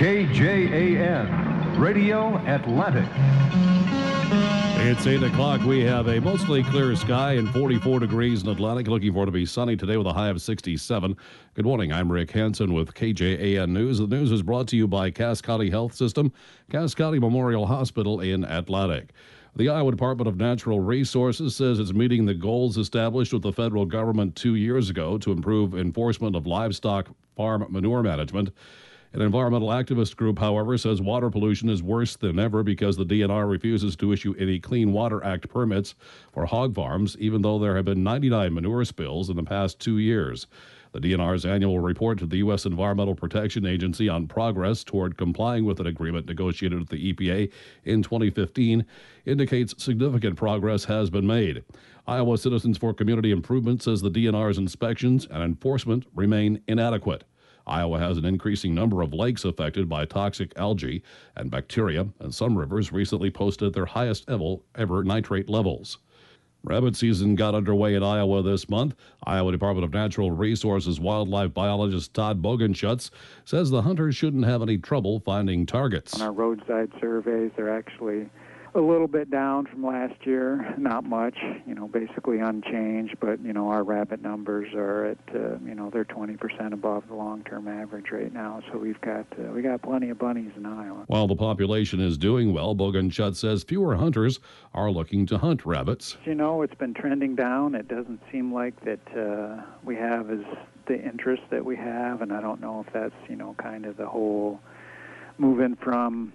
KJAN, Radio Atlantic. It's 8 o'clock. We have a mostly clear sky and 44 degrees in Atlantic. Looking for it to be sunny today with a high of 67. Good morning. I'm Rick Hansen with KJAN News. The news is brought to you by Cass County Health System, Cass County Memorial Hospital in Atlantic. The Iowa Department of Natural Resources says it's meeting the goals established with the federal government 2 years ago to improve enforcement of livestock farm manure management. An environmental activist group, however, says water pollution is worse than ever because the DNR refuses to issue any Clean Water Act permits for hog farms, even though there have been 99 manure spills in the past 2 years. The DNR's annual report to the U.S. Environmental Protection Agency on progress toward complying with an agreement negotiated with the EPA in 2015 indicates significant progress has been made. Iowa Citizens for Community Improvement says the DNR's inspections and enforcement remain inadequate. Iowa has an increasing number of lakes affected by toxic algae and bacteria, and some rivers recently posted their highest ever nitrate levels. Rabbit season got underway in Iowa this month. Iowa Department of Natural Resources wildlife biologist Todd Bogenschutz says the hunters shouldn't have any trouble finding targets. On our roadside surveys, they're actually a little bit down from last year, not much, basically unchanged, but, our rabbit numbers are at, they're 20% above the long-term average right now, so we got plenty of bunnies in Iowa. While the population is doing well, Bogenschutz says fewer hunters are looking to hunt rabbits. It's been trending down. It doesn't seem like that we have as the interest that we have, and I don't know if that's, kind of the whole moving from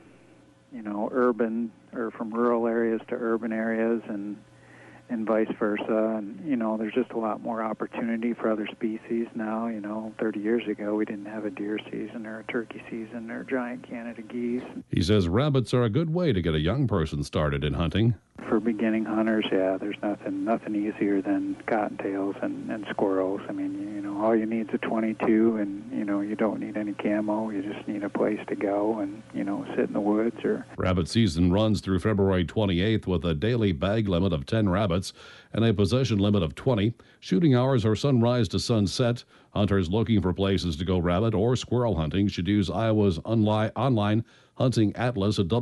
urban or from rural areas to urban areas and vice versa. And, there's just a lot more opportunity for other species now. 30 years ago, we didn't have a deer season or a turkey season or giant Canada geese. He says rabbits are a good way to get a young person started in hunting. For beginning hunters, there's nothing easier than cottontails and squirrels. I mean, all you need is a 22, and, you don't need any camo. You just need a place to go and, sit in the woods. Rabbit season runs through February 28th with a daily bag limit of 10 rabbits and a possession limit of 20. Shooting hours are sunrise to sunset. Hunters looking for places to go rabbit or squirrel hunting should use Iowa's online hunting atlas at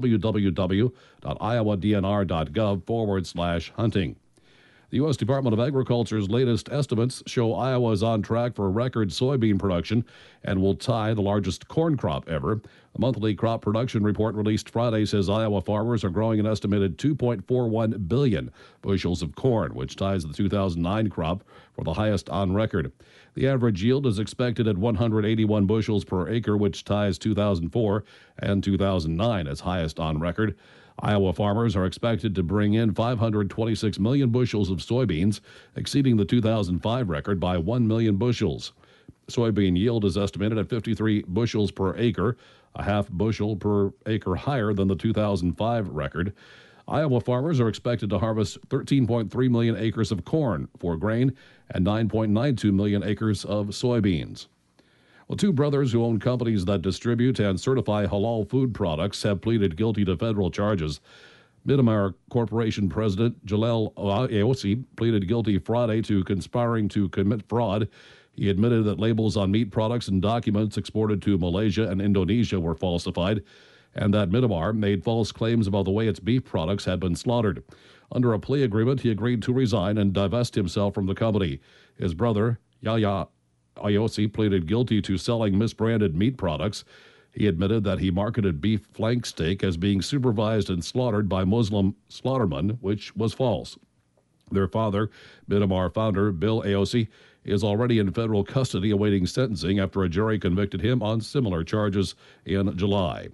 www.iowadnr.gov/hunting. The U.S. Department of Agriculture's latest estimates show Iowa is on track for record soybean production and will tie the largest corn crop ever. The monthly crop production report released Friday says Iowa farmers are growing an estimated 2.41 billion bushels of corn, which ties the 2009 crop for the highest on record. The average yield is expected at 181 bushels per acre, which ties 2004 and 2009 as highest on record. Iowa farmers are expected to bring in 526 million bushels of soybeans, exceeding the 2005 record by 1 million bushels. Soybean yield is estimated at 53 bushels per acre, a half bushel per acre higher than the 2005 record. Iowa farmers are expected to harvest 13.3 million acres of corn for grain and 9.92 million acres of soybeans. Well, two brothers who own companies that distribute and certify halal food products have pleaded guilty to federal charges. Midamar Corporation President Jalal Ayosi pleaded guilty Friday to conspiring to commit fraud. He admitted that labels on meat products and documents exported to Malaysia and Indonesia were falsified, and that Midamar made false claims about the way its beef products had been slaughtered. Under a plea agreement, he agreed to resign and divest himself from the company. His brother, Yahya Ayosi, pleaded guilty to selling misbranded meat products. He admitted that he marketed beef flank steak as being supervised and slaughtered by Muslim slaughtermen, which was false. Their father, Midamar founder Bill Ayosi, is already in federal custody awaiting sentencing after a jury convicted him on similar charges in July.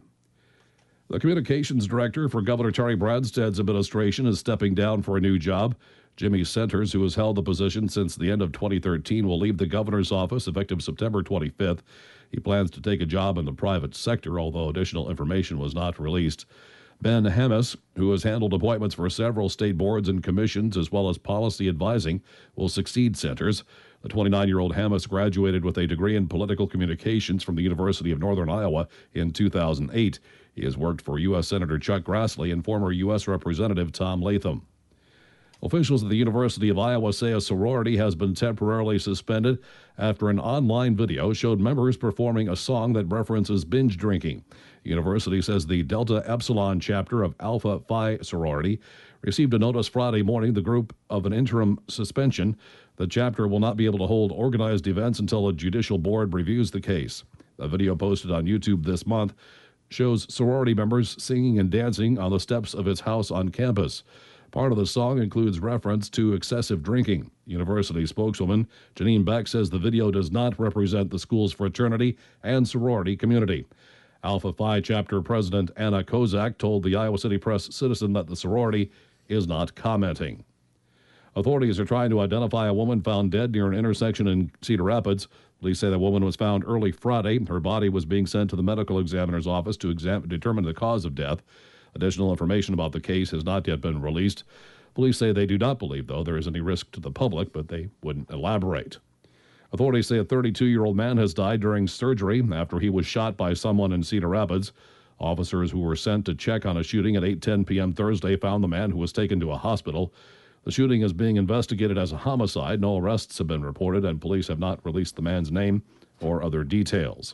The communications director for Governor Terry Branstad's administration is stepping down for a new job. Jimmy Centers, who has held the position since the end of 2013, will leave the governor's office effective September 25th. He plans to take a job in the private sector, although additional information was not released. Ben Hemis, who has handled appointments for several state boards and commissions as well as policy advising, will succeed Centers. The 29-year-old Hemis graduated with a degree in political communications from the University of Northern Iowa in 2008. He has worked for U.S. Senator Chuck Grassley and former U.S. Representative Tom Latham. Officials at the University of Iowa say a sorority has been temporarily suspended after an online video showed members performing a song that references binge drinking. The university says the Delta Epsilon chapter of Alpha Phi sorority received a notice Friday morning, the group of an interim suspension. The chapter will not be able to hold organized events until a judicial board reviews the case. A video posted on YouTube this month shows sorority members singing and dancing on the steps of its house on campus. Part of the song includes reference to excessive drinking. University spokeswoman Janine Beck says the video does not represent the school's fraternity and sorority community. Alpha Phi chapter president Anna Kozak told the Iowa City Press Citizen that the sorority is not commenting. Authorities are trying to identify a woman found dead near an intersection in Cedar Rapids. Police say the woman was found early Friday. Her body was being sent to the medical examiner's office to determine the cause of death. Additional information about the case has not yet been released. Police say they do not believe, though, there is any risk to the public, but they wouldn't elaborate. Authorities say a 32-year-old man has died during surgery after he was shot by someone in Cedar Rapids. Officers who were sent to check on a shooting at 8:10 p.m. Thursday found the man, who was taken to a hospital. The shooting is being investigated as a homicide. No arrests have been reported, and police have not released the man's name or other details.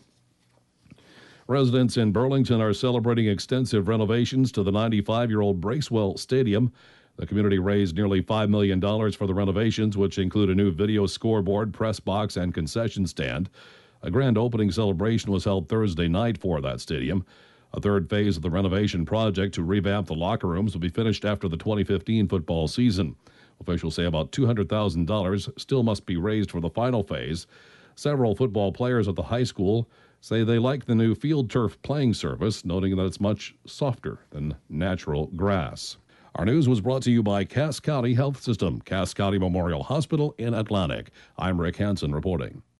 Residents in Burlington are celebrating extensive renovations to the 95-year-old Bracewell Stadium. The community raised nearly $5 million for the renovations, which include a new video scoreboard, press box, and concession stand. A grand opening celebration was held Thursday night for that stadium. A third phase of the renovation project to revamp the locker rooms will be finished after the 2015 football season. Officials say about $200,000 still must be raised for the final phase. Several football players at the high school say they like the new field turf playing surface, noting that it's much softer than natural grass. Our news was brought to you by Cass County Health System, Cass County Memorial Hospital in Atlantic. I'm Rick Hansen reporting.